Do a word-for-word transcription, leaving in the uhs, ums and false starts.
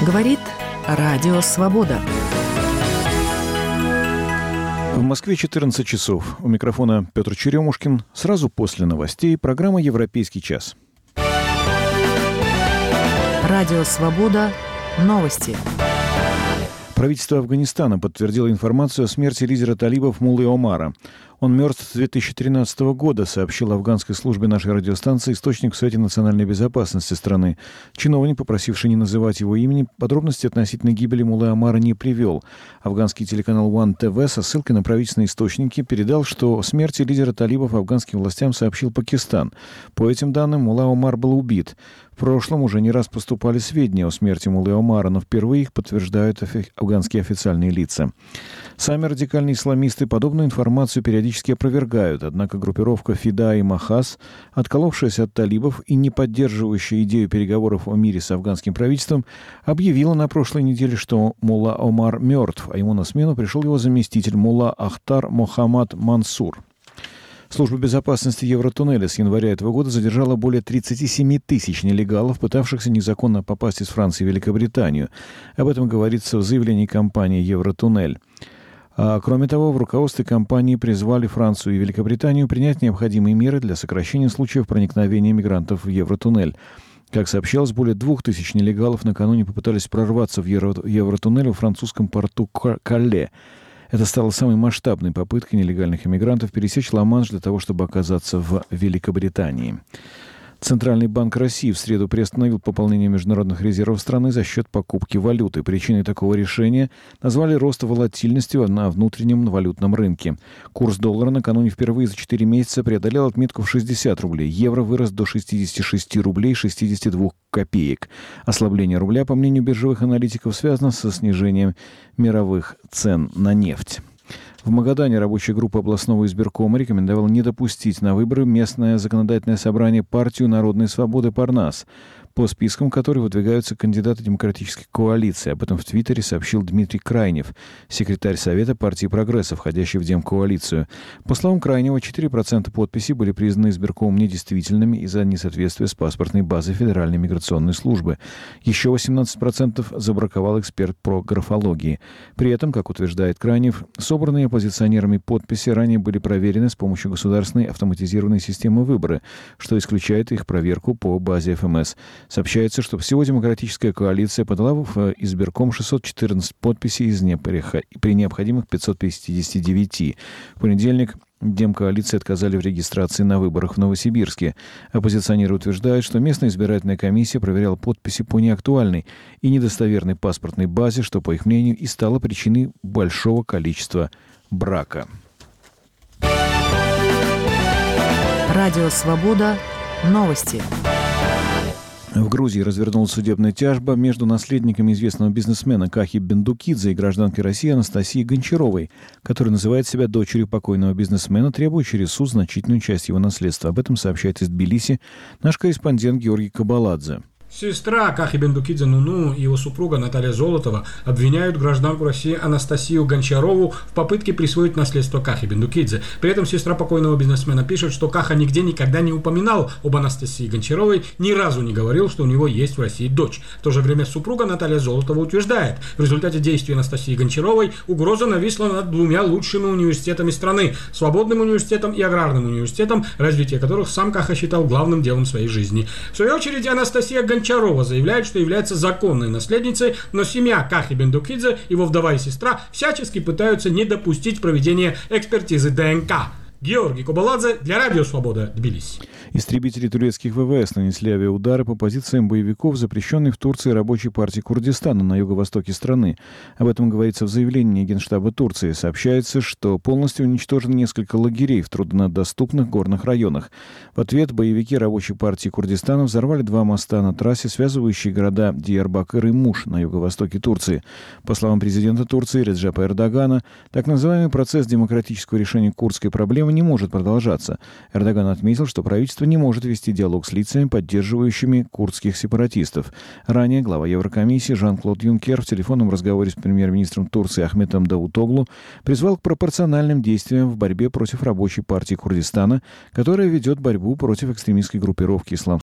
Говорит Радио Свобода. В Москве четырнадцать часов. У микрофона Петр Черемушкин. Сразу после новостей программа «Европейский час». Радио Свобода. Новости. Правительство Афганистана подтвердило информацию о смерти лидера талибов Муллы Омара. Он мертв с две тысячи тринадцатого года, сообщил афганской службе нашей радиостанции источник в Совете национальной безопасности страны. Чиновник, попросивший не называть его имени, подробности относительно гибели Муллы Омара не привел. Афганский телеканал One ти ви со ссылкой на правительственные источники передал, что о смерти лидера талибов афганским властям сообщил Пакистан. По этим данным, Мулла Омар был убит. В прошлом уже не раз поступали сведения о смерти Муллы Омара, но впервые их подтверждают афганские официальные лица. Сами радикальные исламисты подобную информацию периодически опровергают, однако группировка Фида и Махас, отколовшаяся от талибов и не поддерживающая идею переговоров о мире с афганским правительством, объявила на прошлой неделе, что Мулла Омар мертв, а ему на смену пришел его заместитель Мулла Ахтар Мохаммад Мансур. Служба безопасности Евротуннеля с января этого года задержала более тридцать семь тысяч нелегалов, пытавшихся незаконно попасть из Франции в Великобританию. Об этом говорится в заявлении компании «Евротуннель». А, кроме того, в руководстве компании призвали Францию и Великобританию принять необходимые меры для сокращения случаев проникновения мигрантов в Евротуннель. Как сообщалось, более двух тысяч нелегалов накануне попытались прорваться в Евротуннель во французском порту Кале. Это стало самой масштабной попыткой нелегальных иммигрантов пересечь Ла-Манш для того, чтобы оказаться в Великобритании. Центральный банк России в среду приостановил пополнение международных резервов страны за счет покупки валюты. Причиной такого решения назвали рост волатильности на внутреннем валютном рынке. Курс доллара накануне впервые за четыре месяца преодолел отметку в шестьдесят рублей. Евро вырос до шестьдесят шесть рублей шестьдесят два копеек. Ослабление рубля, по мнению биржевых аналитиков, связано со снижением мировых цен на нефть. В Магадане рабочая группа областного избиркома рекомендовала не допустить на выборы местное законодательное собрание партию «Народной свободы» Парнас, по спискам которой выдвигаются кандидаты демократической коалиции. Об этом в Твиттере сообщил Дмитрий Крайнев, секретарь Совета партии «Прогресса», входящий в Демкоалицию. По словам Крайнева, четыре процента подписей были признаны избиркомом недействительными из-за несоответствия с паспортной базой Федеральной миграционной службы. Еще восемнадцать процентов забраковал эксперт по графологии. При этом, как утверждает Крайнев, собранные оппозиционерами подписи ранее были проверены с помощью государственной автоматизированной системы выбора, что исключает их проверку по базе эф эм эс. Сообщается, что всего демократическая коалиция подала в избирком шестьсот четырнадцать подписей из не... при необходимых пятьсот пятьдесят девять. В понедельник Демкоалиции отказали в регистрации на выборах в Новосибирске. Оппозиционеры утверждают, что местная избирательная комиссия проверяла подписи по неактуальной и недостоверной паспортной базе, что, по их мнению, и стало причиной большого количества брака. Радио Свобода. Новости. В Грузии развернулась судебная тяжба между наследниками известного бизнесмена Кахи Бендукидзе и гражданкой России Анастасией Гончаровой, которая называет себя дочерью покойного бизнесмена, требуя через суд значительную часть его наследства. Об этом сообщает из Тбилиси наш корреспондент Георгий Кабаладзе. Сестра Кахи Бендукидзе Нуну и его супруга Наталья Золотова обвиняют гражданку России Анастасию Гончарову в попытке присвоить наследство Кахи Бендукидзе. При этом сестра покойного бизнесмена пишет, что Каха нигде никогда не упоминал об Анастасии Гончаровой, ни разу не говорил, что у него есть в России дочь. В то же время супруга Наталья Золотова утверждает, в результате действий Анастасии Гончаровой угроза нависла над двумя лучшими университетами страны – Свободным университетом и Аграрным университетом, развитие которых сам Каха считал главным делом своей жизни. В свою очередь Анастасия Гончарова Гончарова заявляет, что является законной наследницей, но семья Кахи Бендукидзе, его вдова и сестра, всячески пытаются не допустить проведения экспертизы ДНК. Георгий Кабаладзе для Радио Свобода, Тбилиси. Истребители турецких вэ вэ эс нанесли авиаудары по позициям боевиков, запрещенной в Турции рабочей партии Курдистана на юго-востоке страны. Об этом говорится в заявлении Генштаба Турции. Сообщается, что полностью уничтожено несколько лагерей в труднодоступных горных районах. В ответ боевики рабочей партии Курдистана взорвали два моста на трассе, связывающие города Диярбакыр и Муш на юго-востоке Турции. По словам президента Турции Реджепа Эрдогана, так называемый процесс демократического решения курдской проблемы не может продолжаться. Эрдоган отметил, что правительство не может вести диалог с лицами, поддерживающими курдских сепаратистов. Ранее глава Еврокомиссии Жан-Клод Юнкер в телефонном разговоре с премьер-министром Турции Ахметом Давутоглу призвал к пропорциональным действиям в борьбе против рабочей партии Курдистана, которая ведет борьбу против экстремистской группировки «Исламского